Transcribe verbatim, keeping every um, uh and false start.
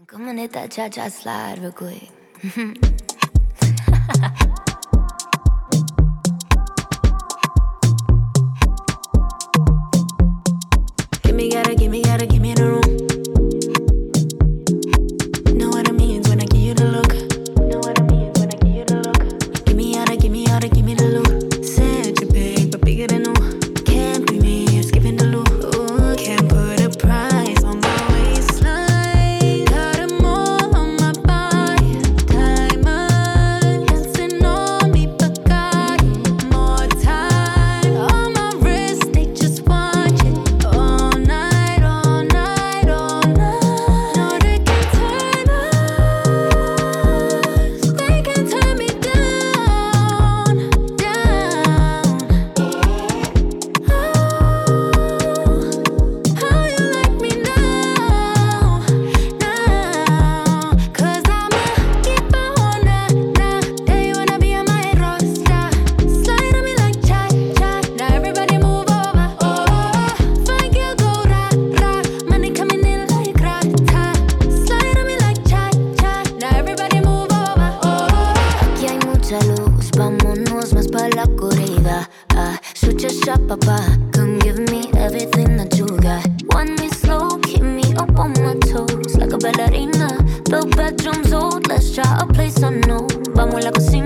Come on, hit that cha-cha slide real quick. Gimme, gotta, gimme, gotta, give me the room. Know what it means when I give you the look. Know what it means when I give you the look. Gimme, gotta, gimme, gotta, give me the look. Said you're big, but bigger than new. Can't be me, it's giving the look. Ooh, can't put a price on my waistline. Got them all on my body. Diamond dancing on me, Bugatti. More time on my wrist, they just watch it all night, all night, all night. No, they can turn us, they can turn me down, down. Oh, how you like me now, now? 'Cause I'ma keep on now, now. They wanna be on my roster. Slide on me like cha-cha. Now everybody move over. Oh, fine girl go ra-ra. Money coming in like grata. Slide on me like cha-cha. Now everybody move over. Oh, aquí hay mucha luz, vámonos más pa' la corrida. Ah, shoot your shot, papá. Come give me everything that you got. Want me slow, keep me up on my toes like a ballerina. The bedroom's old, let's try a place I know. Vamos a la cocina.